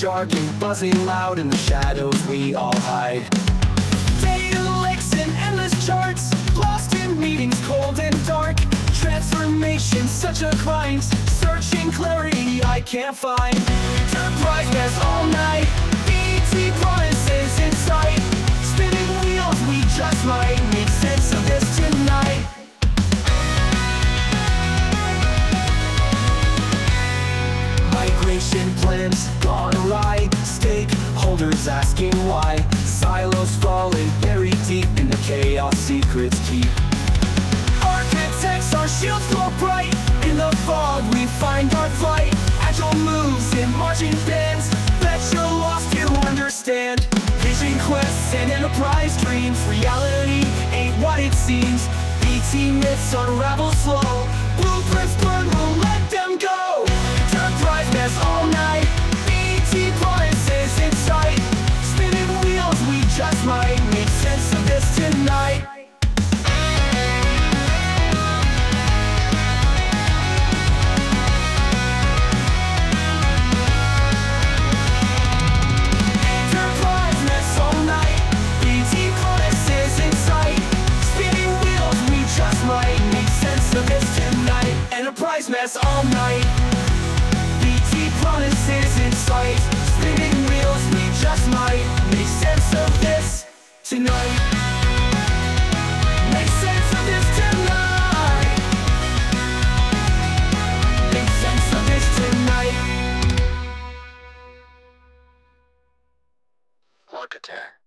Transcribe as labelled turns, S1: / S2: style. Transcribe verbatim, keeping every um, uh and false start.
S1: jargon buzzing loud in the shadows we all hide. Data lakes and endless charts, lost in meetings cold and dark. Transformation, such a grind, searching clarity I can't find. Enterprise mess all night, B T promises in sight. Spinning wheels, we just might make sense of this tonight. Migration plans gone awry, stakeholders asking why. Silos falling, buried deep in the chaos secrets keep. Architects, our shields glow bright. In the fog we find our flight. Agile moves in marching bands, bet you're lost, you understand. Vision quests and enterprise dreams, reality ain't what it seems. B T myths unravel slow, blueprints burn, we'll let them go. Enterprise mess all night, B T promises in sight. Spinning wheels, we just might make sense of this tonight. Enterprise mess all night, B T promises in sight. Spinning wheels, we just might make sense of this tonight. Enterprise mess all night, B T promises in sight. Spinning wheels, we just might make sense of this tonight. Make sense of this tonight. Make sense of this tonight.
S2: Architect.